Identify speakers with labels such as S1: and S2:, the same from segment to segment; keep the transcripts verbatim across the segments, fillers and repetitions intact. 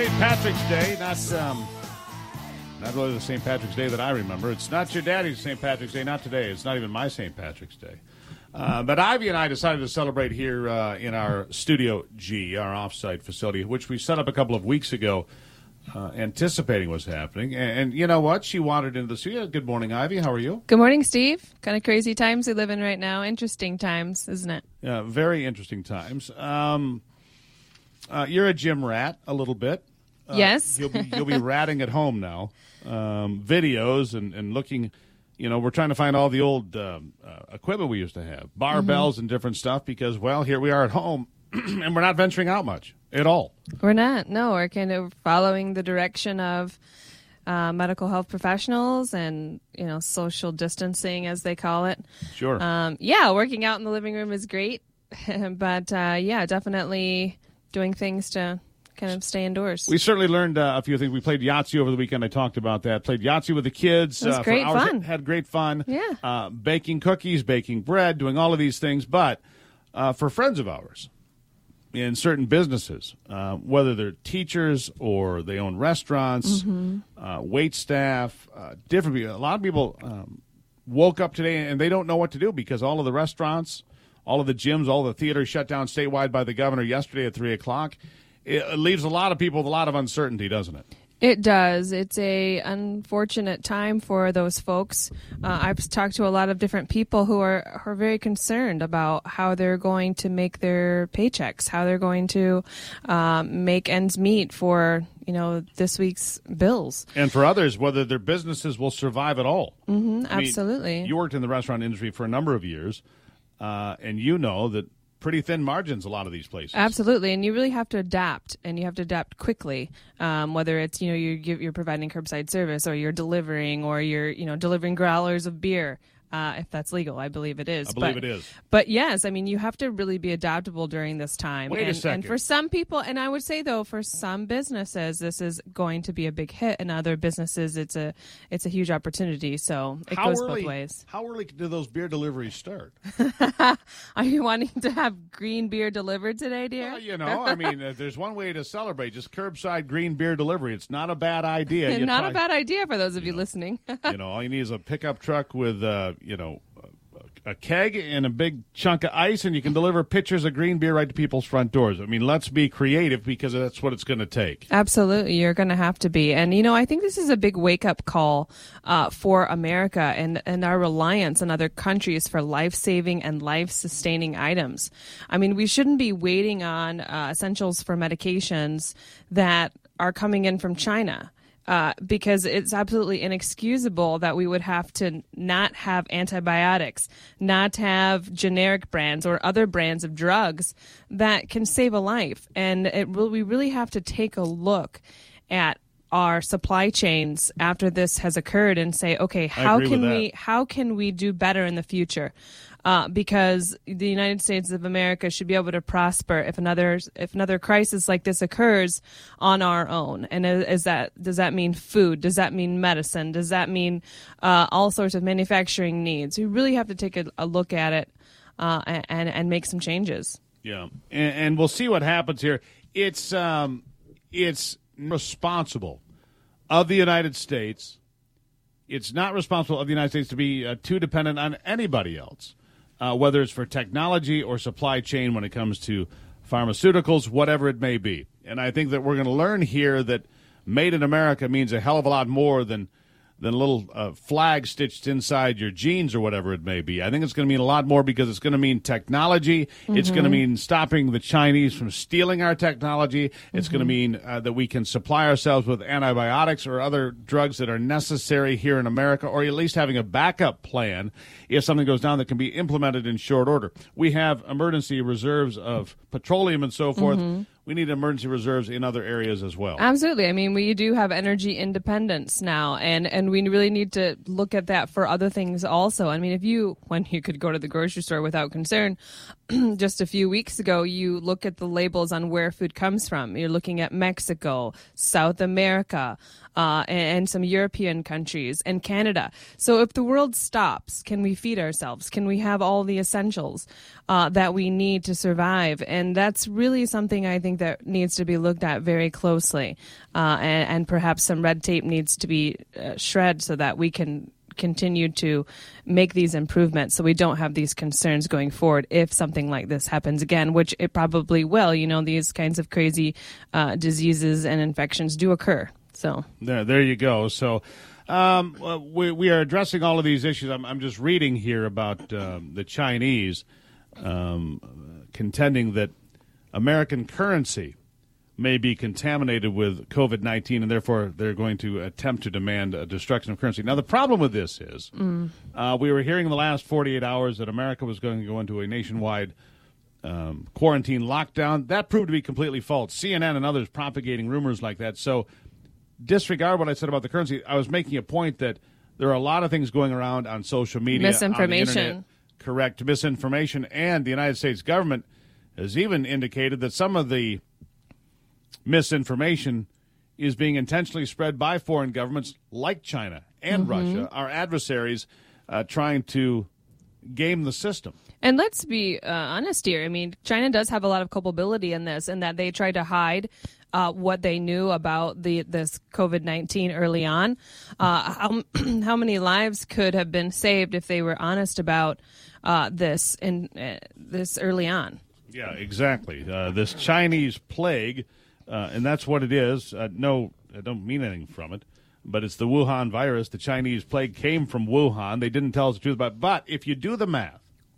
S1: Saint Patrick's Day, not um, not really the Saint Patrick's Day that I remember. It's not your daddy's Saint Patrick's Day, not today. It's not even my Saint Patrick's Day. Uh, but Ivy and I decided to celebrate here uh, in our Studio G, our off-site facility, which we set up a couple of weeks ago, uh, anticipating what's happening. And, and you know what? She wandered into the studio. Good morning, Ivy. How are you?
S2: Good morning, Steve. Kind of crazy times we live in right now. Interesting times, isn't it?
S1: Yeah, very interesting times. Um, uh, you're a gym rat a little bit. Uh,
S2: yes.
S1: you'll be you'll be ratting at home now. Um, videos and, and looking. You know, we're trying to find all the old um, uh, equipment we used to have, barbells mm-hmm. and different stuff, because, well, here we are at home, and we're not venturing out much at all.
S2: We're not. No, we're kind of following the direction of uh, medical health professionals and, you know, social distancing, as they call it.
S1: Sure.
S2: Um, yeah, working out in the living room is great, but, uh, yeah, definitely doing things to kind of stay indoors.
S1: We certainly learned uh, a few things. We played Yahtzee over the weekend. I talked about that. Played Yahtzee with the kids.
S2: It was
S1: uh,
S2: great
S1: for hours.
S2: fun.
S1: Had great fun.
S2: Yeah.
S1: Uh, baking cookies, baking bread, doing all of these things. But uh, for friends of ours in certain businesses, uh, whether they're teachers or they own restaurants, mm-hmm. uh, wait staff, uh, different people. A lot of people um, woke up today and they don't know what to do because all of the restaurants, all of the gyms, all the theaters shut down statewide by the governor yesterday at three o'clock. It leaves a lot of people with a lot of uncertainty, doesn't it?
S2: It does. It's a unfortunate time for those folks. Uh, I've talked to a lot of different people who are, who are very concerned about how they're going to make their paychecks, how they're going to um, make ends meet for, you know, this week's bills.
S1: And for others, whether their businesses will survive at all.
S2: Mm-hmm,
S1: I mean,
S2: absolutely.
S1: You worked in the restaurant industry for a number of years, uh, and you know that pretty thin margins, a lot of these places.
S2: Absolutely, and you really have to adapt, and you have to adapt quickly. Um, whether it's you know you're, you're providing curbside service, or you're delivering, or you're you know delivering growlers of beer, uh, if that's legal. I believe it is.
S1: I believe
S2: but,
S1: it is.
S2: But yes, I mean you have to really be adaptable during this time.
S1: Wait
S2: and,
S1: a second.
S2: And for some people, and I would say though, for some businesses, this is going to be a big hit, and other businesses, it's a it's a huge opportunity. So it
S1: how
S2: goes
S1: early,
S2: both ways.
S1: How early do those beer deliveries start?
S2: Are you wanting to have green beer delivered today, dear?
S1: Well, you know, I mean, uh, there's one way to celebrate, just curbside green beer delivery. It's not a bad idea.
S2: Not
S1: try,
S2: a bad idea for those of you,
S1: you know,
S2: listening.
S1: You know, all you need is a pickup truck with, uh, you know, a keg and a big chunk of ice, and you can deliver pitchers of green beer right to people's front doors. I mean, let's be creative because that's what it's going to take.
S2: Absolutely. You're going to have to be. And, you know, I think this is a big wake-up call uh, for America and, and our reliance on other countries for life-saving and life-sustaining items. I mean, we shouldn't be waiting on uh, essentials for medications that are coming in from China. Uh, because it's absolutely inexcusable that we would have to not have antibiotics, not have generic brands or other brands of drugs that can save a life. And it will, we really have to take a look at our supply chains after this has occurred and say, okay, how can we how can we do better in the future? Uh, because the United States of America should be able to prosper if another if another crisis like this occurs on our own. And is that does that mean food? Does that mean medicine? Does that mean uh, all sorts of manufacturing needs? We really have to take a, a look at it uh, and and make some changes.
S1: Yeah, and, and we'll see what happens here. It's um, it's responsible of the United States. It's not responsible of the United States to be uh, too dependent on anybody else. Uh, whether it's for technology or supply chain when it comes to pharmaceuticals, whatever it may be. And I think that we're going to learn here that made in America means a hell of a lot more than than a little uh, flag stitched inside your jeans or whatever it may be. I think it's going to mean a lot more because it's going to mean technology. Mm-hmm. It's going to mean stopping the Chinese from stealing our technology. It's mm-hmm. going to mean uh, that we can supply ourselves with antibiotics or other drugs that are necessary here in America, or at least having a backup plan if something goes down that can be implemented in short order. We have emergency reserves of petroleum and so forth. Mm-hmm. We need emergency reserves in other areas as well.
S2: Absolutely. I mean, we do have energy independence now, and, and we really need to look at that for other things also. I mean, if you, when you could go to the grocery store without concern, just a few weeks ago, you look at the labels on where food comes from. You're looking at Mexico, South America, uh, and, and some European countries, and Canada. So if the world stops, can we feed ourselves? Can we have all the essentials uh, that we need to survive? And that's really something I think think that needs to be looked at very closely, uh, and, and perhaps some red tape needs to be uh, shred so that we can continue to make these improvements so we don't have these concerns going forward if something like this happens again, which it probably will. You know, these kinds of crazy uh, diseases and infections do occur. So
S1: there, there you go. So um, we, we are addressing all of these issues. I'm, I'm just reading here about um, the Chinese um, contending that American currency may be contaminated with COVID nineteen, and therefore they're going to attempt to demand a destruction of currency. Now, the problem with this is mm. uh, we were hearing in the last forty-eight hours that America was going to go into a nationwide um, quarantine lockdown. That proved to be completely false. C N N and others propagating rumors like that. So disregard what I said about the currency. I was making a point that there are a lot of things going around on social media,
S2: misinformation.
S1: On the internet, correct, misinformation, and the United States government has even indicated that some of the misinformation is being intentionally spread by foreign governments like China and mm-hmm. Russia, our adversaries, uh, trying to game the system.
S2: And let's be uh, honest here. I mean, China does have a lot of culpability in this, in that they tried to hide uh, what they knew about the this COVID nineteen early on. Uh, how, how many lives could have been saved if they were honest about uh, this in uh, this early on?
S1: Yeah, exactly. Uh, this Chinese plague. Uh, and that's what it is. Uh, no, I don't mean anything from it, but it's the Wuhan virus. The Chinese plague came from Wuhan. They didn't tell us the truth about it. But if you do the math,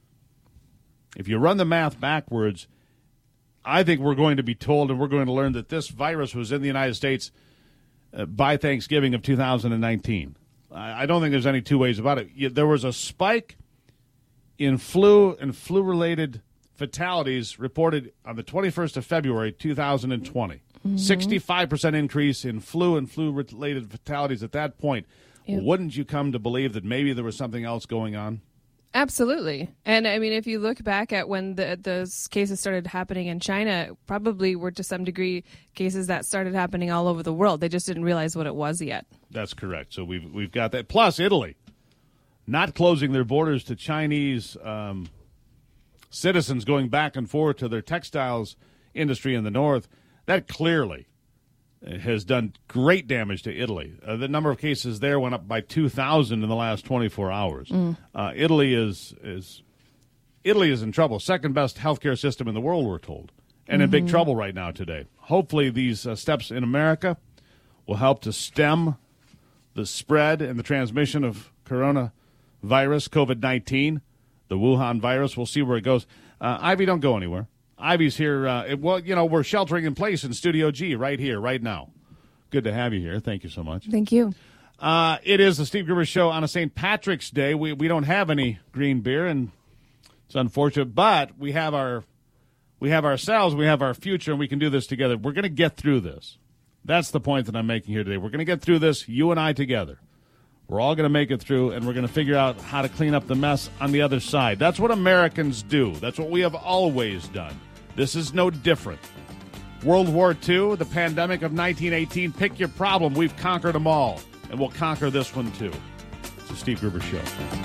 S1: if you run the math backwards, I think we're going to be told and we're going to learn that this virus was in the United States uh, by Thanksgiving of two thousand nineteen. I, I don't think there's any two ways about it. There was a spike in flu and flu-related fatalities reported on the twenty-first of February, two thousand twenty. Mm-hmm. sixty-five percent increase in flu and flu-related fatalities at that point. Yep. Wouldn't you come to believe that maybe there was something else going on?
S2: Absolutely. And, I mean, if you look back at when the, those cases started happening in China, probably were to some degree cases that started happening all over the world. They just didn't realize what it was yet.
S1: That's correct. So we've, we've got that. Plus, Italy not closing their borders to Chinese um citizens going back and forth to their textiles industry in the north, that clearly has done great damage to Italy. Uh, the number of cases there went up by two thousand in the last twenty-four hours. Mm. Uh, Italy is is Italy is in trouble. Second best healthcare system in the world, we're told, and mm-hmm. in big trouble right now today. Hopefully these uh, steps in America will help to stem the spread and the transmission of coronavirus, COVID nineteen. The Wuhan virus. We'll see where it goes. Uh, Ivy, don't go anywhere. Ivy's here. Uh, it, well, you know, we're sheltering in place in Studio G right here, right now. Good to have you here. Thank you so much.
S2: Thank you.
S1: Uh, it is the Steve Gruber Show on a Saint Patrick's Day. We we don't have any green beer, and it's unfortunate, but we have our we have ourselves, we have our future, and we can do this together. We're going to get through this. That's the point that I'm making here today. We're going to get through this, you and I together. We're all going to make it through, and we're going to figure out how to clean up the mess on the other side. That's what Americans do. That's what we have always done. This is no different. World War Two, the pandemic of nineteen eighteen, pick your problem. We've conquered them all, and we'll conquer this one too. It's the Steve Gruber Show.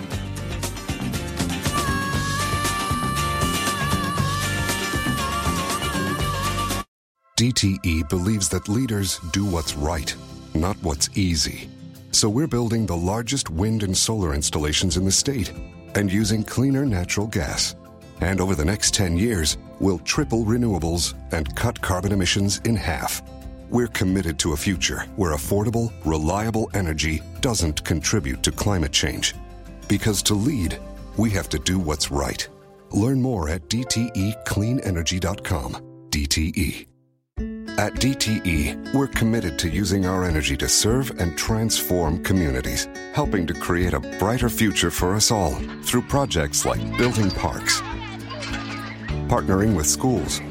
S3: D T E believes that leaders do what's right, not what's easy. So we're building the largest wind and solar installations in the state and using cleaner natural gas. And over the next ten years, we'll triple renewables and cut carbon emissions in half. We're committed to a future where affordable, reliable energy doesn't contribute to climate change. Because to lead, we have to do what's right. Learn more at d t e clean energy dot com. D T E. At D T E, we're committed to using our energy to serve and transform communities, helping to create a brighter future for us all through projects like building parks, partnering with schools,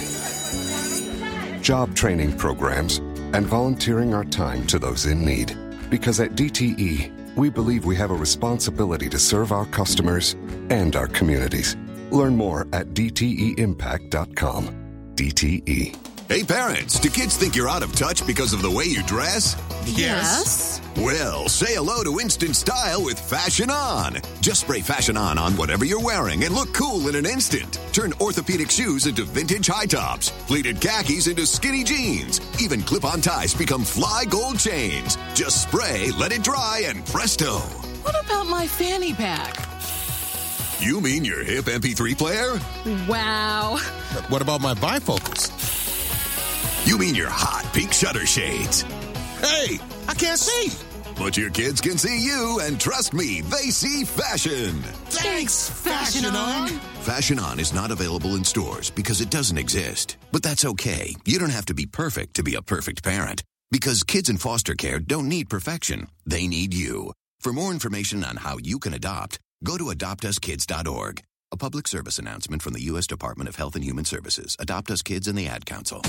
S3: job training programs, and volunteering our time to those in need. Because at D T E, we believe we have a responsibility to serve our customers and our communities. Learn more at d t e impact dot com. D T E.
S4: Hey, parents, do kids think you're out of touch because of the way you dress?
S5: Yes.
S4: Well, say hello to instant style with Fashion On. Just spray Fashion On on whatever you're wearing and look cool in an instant. Turn orthopedic shoes into vintage high tops, pleated khakis into skinny jeans. Even clip-on ties become fly gold chains. Just spray, let it dry, and presto.
S5: What about my fanny pack?
S4: You mean your hip M P three player?
S5: Wow.
S6: What about my bifocals?
S4: You mean your hot pink shutter shades?
S6: Hey, I can't see.
S4: But your kids can see you, and trust me, they see fashion.
S6: Thanks, Fashion On.
S4: Fashion On is not available in stores because it doesn't exist. But that's okay. You don't have to be perfect to be a perfect parent. Because kids in foster care don't need perfection. They need you. For more information on how you can adopt, go to adopt us kids dot org. A public service announcement from the U S Department of Health and Human Services. Adopt Us Kids and the Ad Council.